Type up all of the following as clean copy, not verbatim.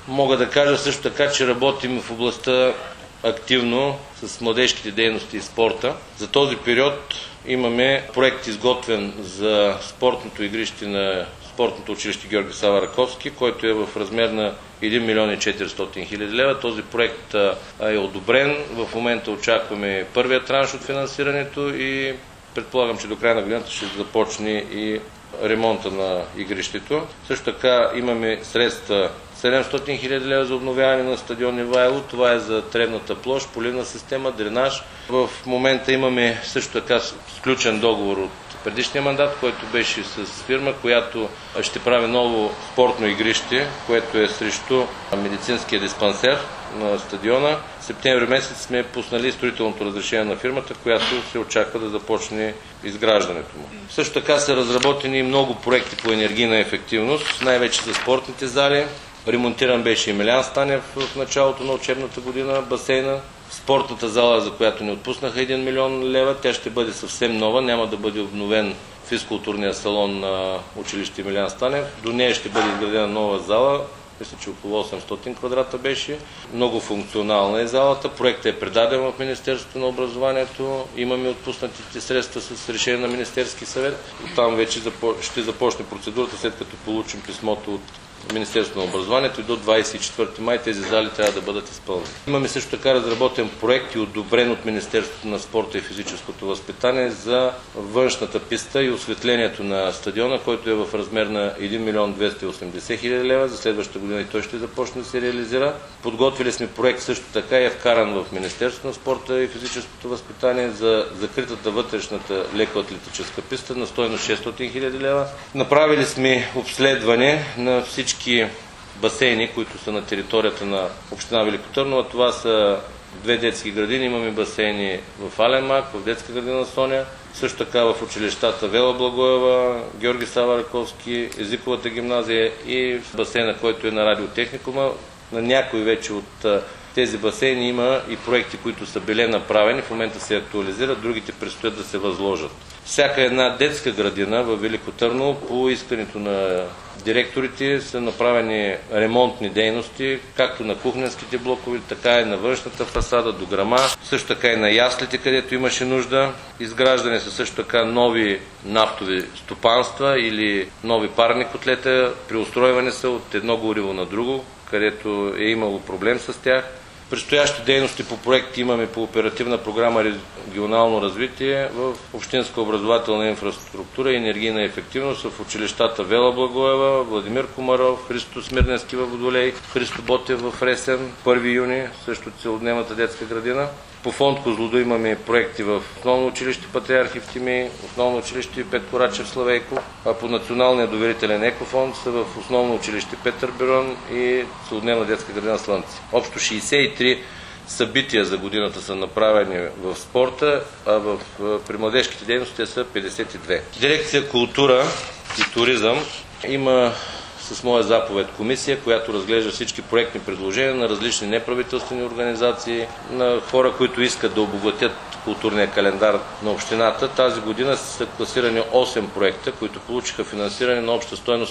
Мога да кажа също така, че работим в областта активно с младежките дейности и спорта. За този период имаме проект изготвен за спортното игрище на спортното училище Георги Сава Раковски, който е в размер на 1 милион и 400 хиляди лева. Този проект е одобрен. В момента очакваме първия транш от финансирането и предполагам, че до края на годината ще започне и ремонта на игрището. Също така имаме средства 700 хиляди лева за обновяване на стадион Ивайло. Това е за тревната площ, поливна система, дренаж. В момента имаме също така сключен договор от предишния мандат, който беше с фирма, която ще прави ново спортно игрище, което е срещу медицинския диспансер на стадиона. В септември месец сме пуснали строителното разрешение на фирмата, която се очаква да започне изграждането му. Също така са разработени много проекти по енергийна ефективност, най-вече за спортните зали. Ремонтиран беше Емилиан Станев в началото на учебната година, басейна. Спортната зала, за която ни отпуснаха 1 милион лева, тя ще бъде съвсем нова, няма да бъде обновен физкултурния салон на училище Емилиан Станев. До нея ще бъде изградена нова зала, мисля, че около 800 квадрата беше. Много функционална е залата. Проектът е предаден в Министерството на образованието. Имаме отпуснатите средства с решение на Министерски съвет. Там вече ще започне процедурата, след като получим писмото от Министерството на образованието и до 24 май тези зали трябва да бъдат изпълнени. Имаме също така разработен проект и одобрен от Министерството на спорта и физическото възпитание за външната писта и осветлението на стадиона, който е в размер на 1 милион 280 хиляди лева. За следващата година и той ще започне да се реализира. Подготвили сме проект също така и е вкаран в Министерството на спорта и физическото възпитание за закритата вътрешната лекоатлетическа писта на стойност 600 хиляди лева. Направили сме обследване на всички басейни, които са на територията на община Велико Търново. Това са 2 детски градини. Имаме басейни в Ален Мак, в детска градина Соня. Също така в училищата Вела Благоева, Георги Сава Раковски, езиковата гимназия и басейна, който е на радиотехникума. На някои вече от тези басейни има и проекти, които са били направени, в момента се актуализират, другите предстоят да се възложат. Всяка една детска градина в Велико Търново по искането на директорите са направени ремонтни дейности, както на кухненските блокове, така и на външната фасада, дограма, също така и на яслите, където имаше нужда. Изграждане са също така нови нафтови стопанства или нови парни котлета, преустройване са от едно гориво на друго, където е имало проблем с тях. Предстоящи дейности по проекти имаме по оперативна програма регионално развитие в общинска образователна инфраструктура и енергийна ефективност в училищата Вела Благоева, Владимир Комаров, Христо Смирненски във Водолей, Христо Ботев в Ресен, 1 юни, също целодневната детска градина. По фонд Козлодуй имаме проекти в Основно училище Патриарх Евтимий, Основно училище Петко Рачев Славейко, а по Националния доверителен екофонд са в Основно училище Петър Берон и целодневна детска градина Слънце. Общо 63 събития за годината са направени в спорта, а при младежките дейности са 52. Дирекция култура и туризъм има с моя заповед комисия, която разглежда всички проектни предложения на различни неправителствени организации, на хора, които искат да обогатят културния календар на общината. Тази година са класирани 8 проекта, които получиха финансиране на обща стойност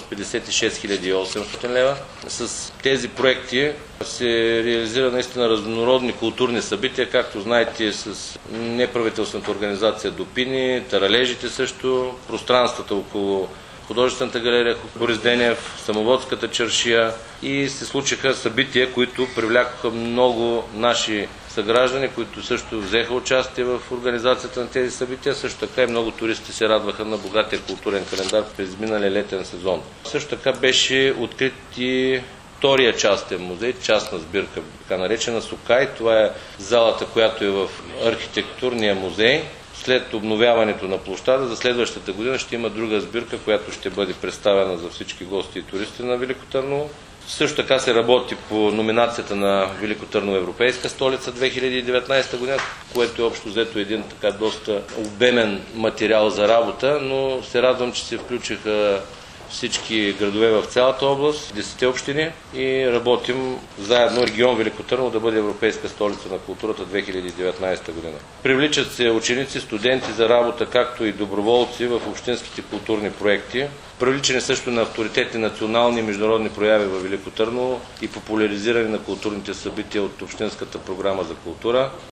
56 800 лева. С тези проекти се реализира наистина разнородни културни събития, както знаете, с неправителствената организация Допини, таралежите също, пространствата около Художествената галерия Борис Денев, Самоводската чаршия и се случиха събития, които привлякоха много наши съграждани, които също взеха участие в организацията на тези събития. Също така и много туристи се радваха на богатия културен календар през миналия летен сезон. Също така беше открит и втория частен музей, частна сбирка, така наречена Сукай. Това е залата, която е в архитектурния музей. След обновяването на площада за следващата година ще има друга сбирка, която ще бъде представена за всички гости и туристи на Велико Търново. Също така се работи по номинацията на Велико Търново Европейска столица 2019 година, което е общо взето един така доста обемен материал за работа, но се радвам, че се включиха всички градове в цялата област, 10 общини и работим заедно регион Велико Търново да бъде Европейска столица на културата 2019 година. Привличат се ученици, студенти за работа, както и доброволци в общинските културни проекти. Привличане също на авторитетни национални и международни прояви в Велико Търново и популяризиране на културните събития от Общинската програма за култура.